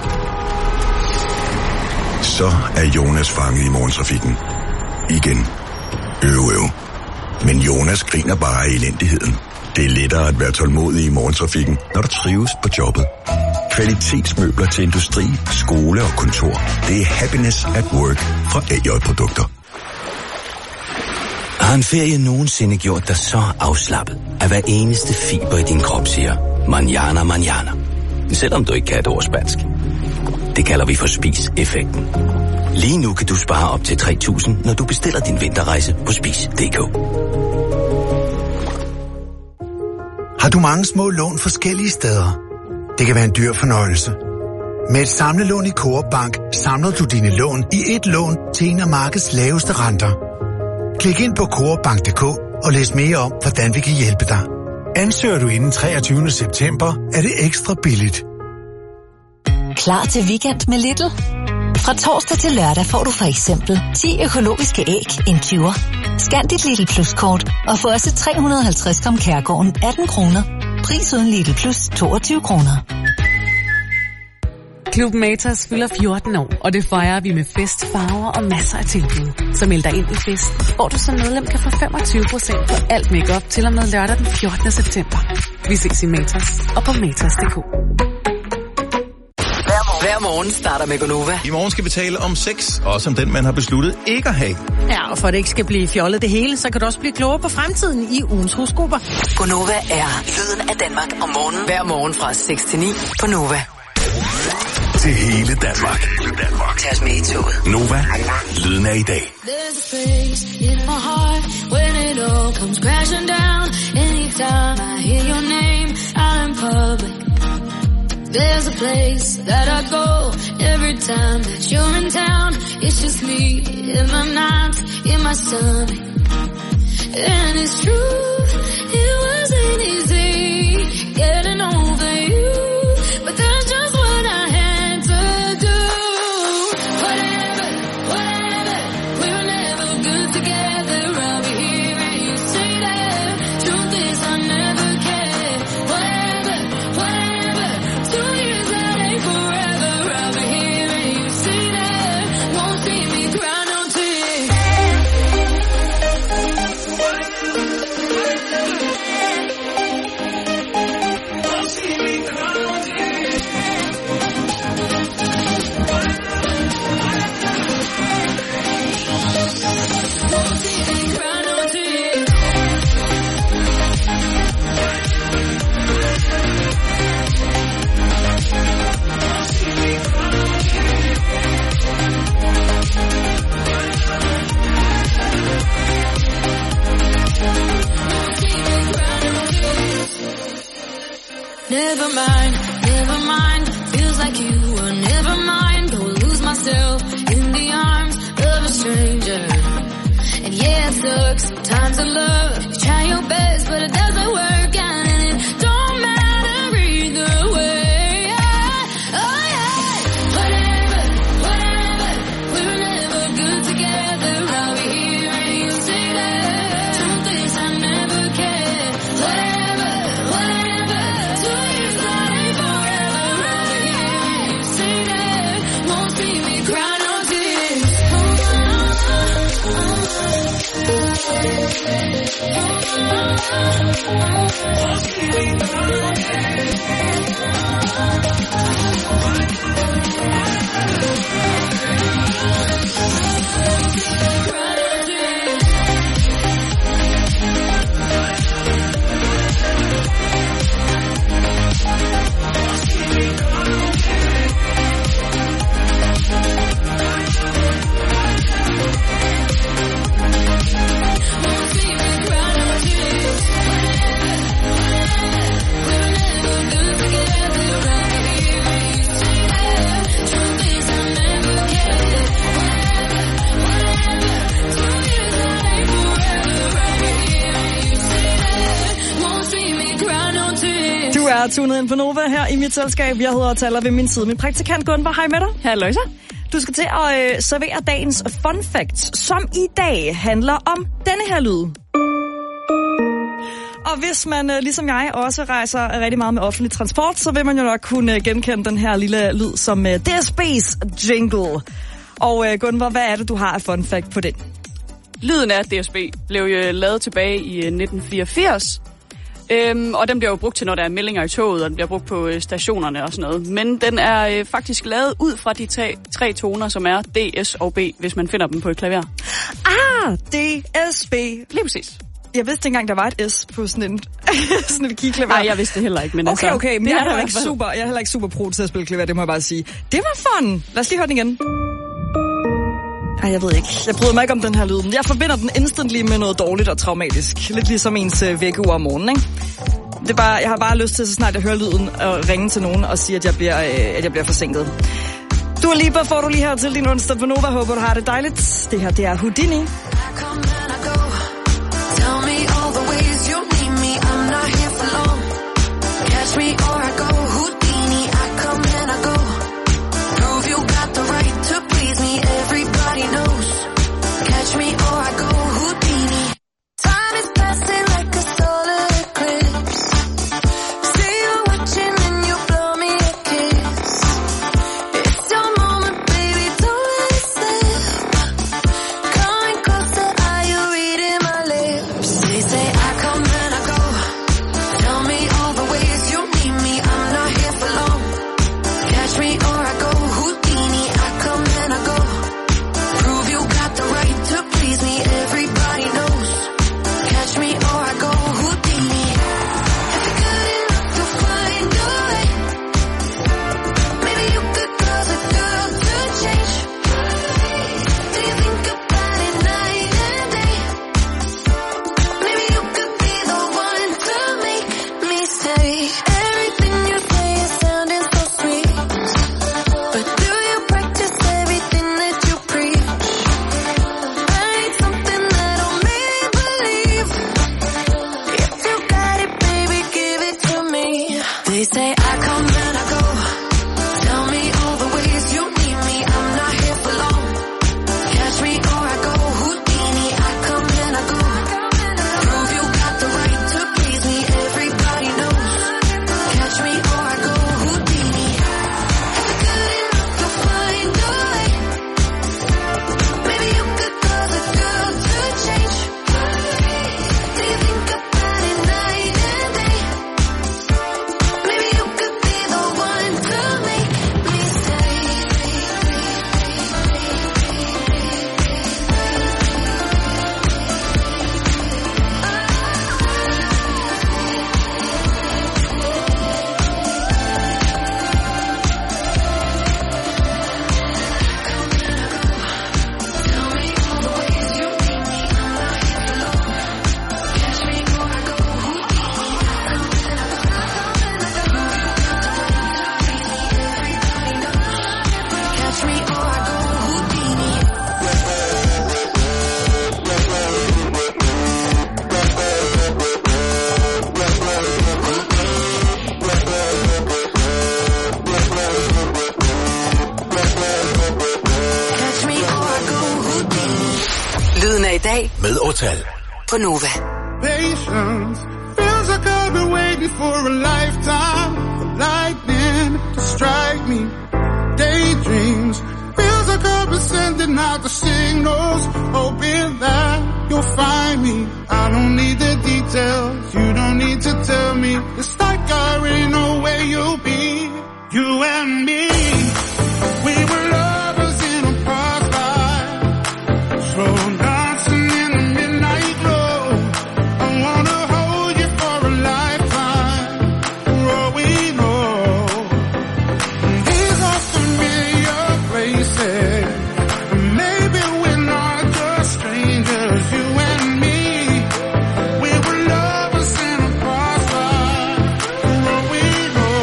Så er Jonas fanget i morgentrafikken. Igen. Øv, øv. Men Jonas griner bare af elendigheden. Det er lettere at være tålmodig i morgentrafikken, når du trives på jobbet. Kvalitetsmøbler til industri, skole og kontor. Det er happiness at work fra A J-produkter. Har en ferie nogensinde gjort dig så afslappet, at hver eneste fiber i din krop siger, manjana, manjana. Selvom du ikke kan et ord spansk. Det kalder vi for spis-effekten. Lige nu kan du spare op til tre tusind, når du bestiller din vinterrejse på spis punktum d k. Har du mange små lån forskellige steder? Det kan være en dyr fornøjelse. Med et samlelån i Coop Bank samler du dine lån i et lån til en af markedets laveste renter. Klik ind på coop bank punktum d k og læs mere om, hvordan vi kan hjælpe dig. Ansøger du inden treogtyvende september, er det ekstra billigt. Klar til weekend med Lidl? Fra torsdag til lørdag får du for eksempel ti økologiske æg en tyver. Scan dit Lidl Plus-kort og få også tre hundrede og halvtreds gram Kærgården atten kroner. Pris uden Lidl Plus toogtyve kroner. Klub Matas fylder fjorten år, og det fejrer vi med fest, farver og masser af tilbud. Så meld dig ind i festen, hvor du som medlem kan få femogtyve procent på alt makeup til og med lørdag den fjortende september. Vi ses i Matas og på matas punktum d k. Hver morgen starter med Gonova. I morgen skal vi tale om sex, også om den, man har besluttet ikke at have. Ja, og for at det ikke skal blive fjollet det hele, så kan du også blive klogere på fremtiden i ugens horoskoper. Gonova er lyden af Danmark om morgenen. Hver morgen fra seks til ni på Nova. Til hele Danmark. Tag os med i toget. Nova. Lyden af i dag. There's a place in my heart when it all comes crashing down. Anytime I hear your name out in public. There's a place that I go every time that you're in town. It's just me in my nights, in my stomach. And it's true, it wasn't easy getting over you. But that's just what I had to do. Whatever, whatever, we were never good together. I'll be here and you say that. Truth is I never cared. Whatever, whatever, two years that ain't forever. I'll be here and you say that. Won't see me cry no tears. never mind, never mind. Feels like you were never mind. Go lose myself in the arms of a stranger. And yeah, it sucks. Times of love. You try your best, but it doesn't work out, and it don't matter either way. Oh yeah, whatever, whatever. We were never good together. I'll be here and you say that. Truth is, I never cared. Whatever, whatever. Two years that ain't forever. I'll be here and you say that. Won't see me cry no tears. Du er tunet ind på Nova her i mit selskab. Jeg hedder Taller ved min side. Min praktikant Gunvar, hej med dig. Halløjsa. Du skal til at øh, servere dagens fun facts, som i dag handler om denne her lyd. Og hvis man, øh, ligesom jeg, også rejser rigtig meget med offentlig transport, så vil man jo nok kunne øh, genkende den her lille lyd som øh, D S B's jingle. Og øh, Gunvar, hvad er det, du har af fun fact på den? Lyden af D S B blev jo lavet tilbage i nitten fireogfirs. Øhm, og den bliver jo brugt til, når der er meldinger i toget, og den bliver brugt på øh, stationerne og sådan noget. Men den er øh, faktisk lavet ud fra de tre, tre toner, som er D, S og B, hvis man finder dem på et klaver. Ah, D, S, B. Lige præcis. Jeg vidste ikke engang, der var et S på sådan en, sådan en keyklaver. Nej, jeg vidste det heller ikke. Men okay, altså, okay, men det jeg er, er heller ikke super, jeg er heller ikke super pro til at spille klaver, det må jeg bare sige. Det var fun. Lad os lige høre den igen. Ej, jeg ved ikke. Jeg bryder mig ikke om den her lyd. Jeg forbinder den instantly med noget dårligt og traumatisk. Lidt ligesom ens øh, vækkeur om morgenen, ikke? Det er bare, jeg har bare lyst til, så snart jeg hører lyden, at ringe til nogen og sige, at jeg bliver, øh, at jeg bliver forsinket. Du er lige på, får du lige her til din onsdag på Nova. Håber, du har det dejligt. Det her, det er Houdini. Something Lyden af i dag med Otal på Nova. Patience feels like I've been waiting for a lifetime for lightning to strike me. Daydreams feels like I've been sending out the signals, hoping that you'll find me. I don't need the details, you don't need to tell me. It's like I already know where you'll be. You and me, we were lovers in a past life, slow dancing in the midnight glow. I wanna hold you for a lifetime, for all we know. These are familiar places, and maybe we're not just strangers. You and me, we were lovers in a past life, for all we know.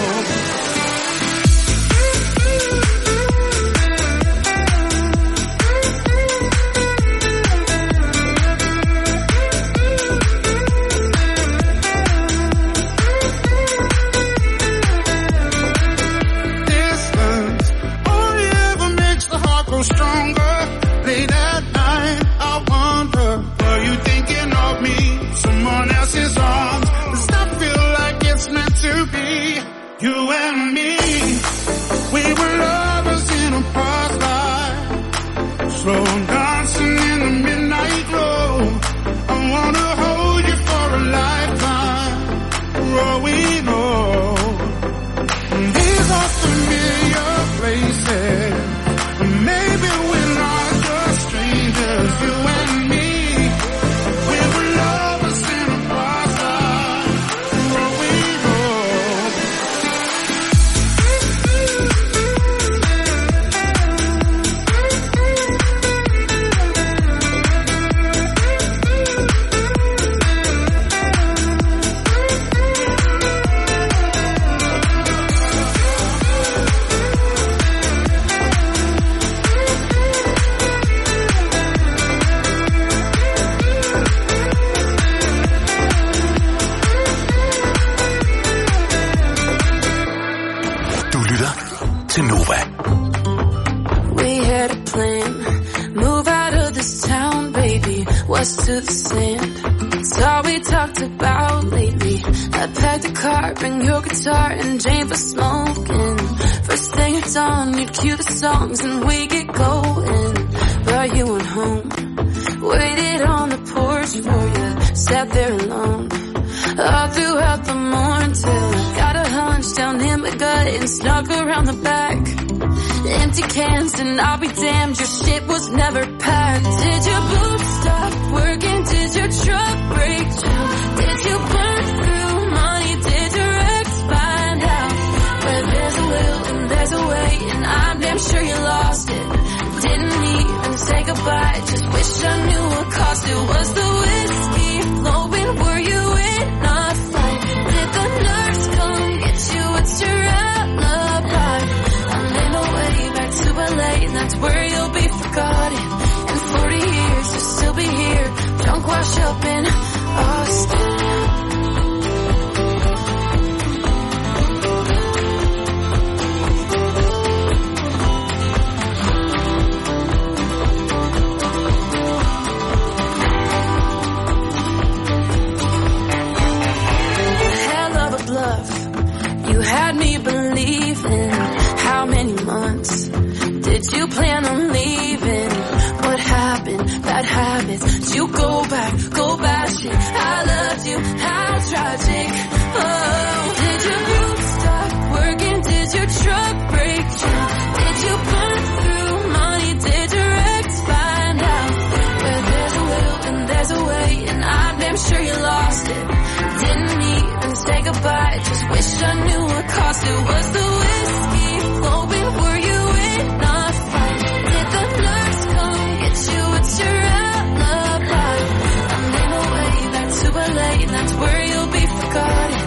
Distance only ever makes the heart grow stronger. Late at night, I wonder, are you thinking of me? Someone else's arms. Does that feel like it's meant to be? You and me, we were lovers in a past life, slow dancing in the midnight glow. I wanna hold you for a lifetime, for all we know. These are familiar places, maybe we're not just strangers. You and me, we were lovers in a past life, for all we know. Du lytter til Nova. We had a plan, move out of this town, baby, west to the sand. It's all we talked about lately. I packed a car, bring your guitar, and Jane for smoking. First thing at dawn, you'd cue the songs and we get going. But you went home, waited on the porch for you, sat there alone. All throughout the morning till I got a hunch down in my gut and snuck around the back. Empty cans and I'll be damned, your shit was never packed. Did your boots stop working? Did your truck break down? Did you burn through money? Did your ex find out? Where there's a will and there's a way, and I'm damn sure you lost it. Didn't even say goodbye, just wish I knew what cost it. Was the whiskey flowing? Were you in a fight? Did the nurse come get you? What's your alibi? I'm in a way back to L A, and that's where you'll be forgotten. In forty years, you'll still be here, drunk, wash up in Austin. Hell of a bluff, you had me believing. How many months did you plan on leaving? What happened? Bad habits. Did you go back, go back shit? I loved you, how tragic. Oh, did your boots stop working? Did your truck break down? Did you burn through money? Did your ex find out? Where there's a will and there's a way, and I'm damn sure you lost it. Didn't even say goodbye, just wish I knew what cost it. Was the whiskey flowing? Were you in a fight? Did the nurse come get you? What's your alibi? I'm in a way back to L A, and that's where you'll be forgotten.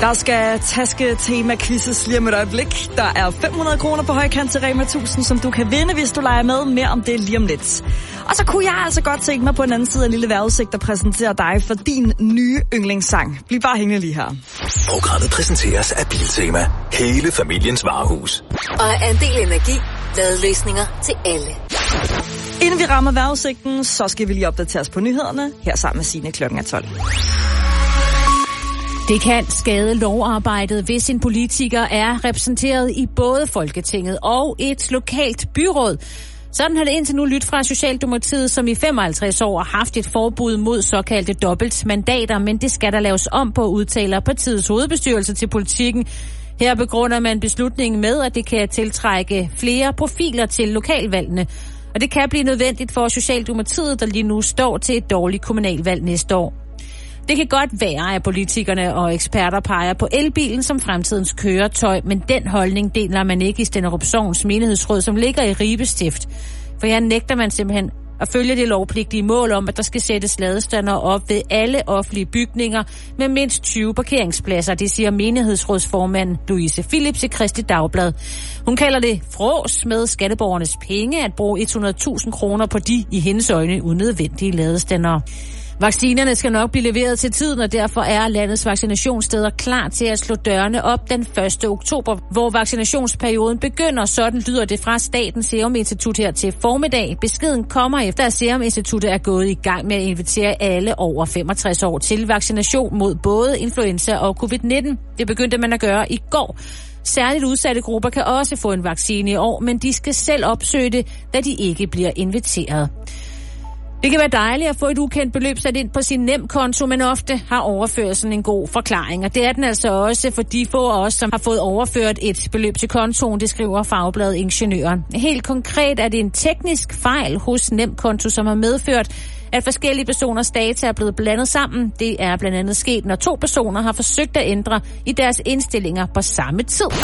Der skal taske-tema-quizzes lige om et øjeblik. Der er fem hundrede kroner på højkant til Rema tusind, som du kan vinde, hvis du leger med. Mere om det lige om lidt. Og så kunne jeg altså godt tænke mig på den anden side af Lille Vejrudsigt at præsentere dig for din nye yndlingssang. Bliv bare hængende lige her. Programmet præsenteres af Biltema. Hele familiens varehus. Og Andel Energi. Ladeløsninger til alle. Inden vi rammer vejrudsigten, så skal vi lige opdatere os på nyhederne. Her sammen med Signe klokken er tolv. Det kan skade lovarbejdet, hvis en politiker er repræsenteret i både Folketinget og et lokalt byråd. Sådan har det indtil nu lyttet fra Socialdemokratiet, som i femoghalvtreds år har haft et forbud mod såkaldte dobbeltmandater, men det skal der laves om på, udtaler partiets hovedbestyrelse til Politikken. Her begrunder man beslutningen med, at det kan tiltrække flere profiler til lokalvalgene. Og det kan blive nødvendigt for Socialdemokratiet, der lige nu står til et dårligt kommunalvalg næste år. Det kan godt være, at politikerne og eksperter peger på elbilen som fremtidens køretøj, men den holdning deler man ikke i Stenderup Sogns menighedsråd, som ligger i Ribe Stift. For her nægter man simpelthen at følge det lovpligtige mål om, at der skal sættes ladestandere op ved alle offentlige bygninger med mindst tyve parkeringspladser. Det siger menighedsrådsformand Louise Philips i Kristi Dagblad. Hun kalder det frås med skatteborgernes penge at bruge hundrede tusind kroner på de i hendes øjne unødvendige ladestandere. Vaccinerne skal nok blive leveret til tiden, og derfor er landets vaccinationssteder klar til at slå dørene op den første oktober, hvor vaccinationsperioden begynder. Sådan lyder det fra Statens Serum Institut her til formiddag. Beskeden kommer efter, at Serum Instituttet er gået i gang med at invitere alle over femogtres år til vaccination mod både influenza og covid nitten. Det begyndte man at gøre i går. Særligt udsatte grupper kan også få en vaccine i år, men de skal selv opsøge det, da de ikke bliver inviteret. Det kan være dejligt at få et ukendt beløb sat ind på sin nemkonto, men ofte har overførelsen en god forklaring. Og det er den altså også for de få af os, som har fået overført et beløb til kontoen, det skriver Fagbladet Ingeniøren. Helt konkret er det en teknisk fejl hos nemkonto, som har medført, at forskellige personers data er blevet blandet sammen. Det er blandt andet sket, når to personer har forsøgt at ændre i deres indstillinger på samme tid.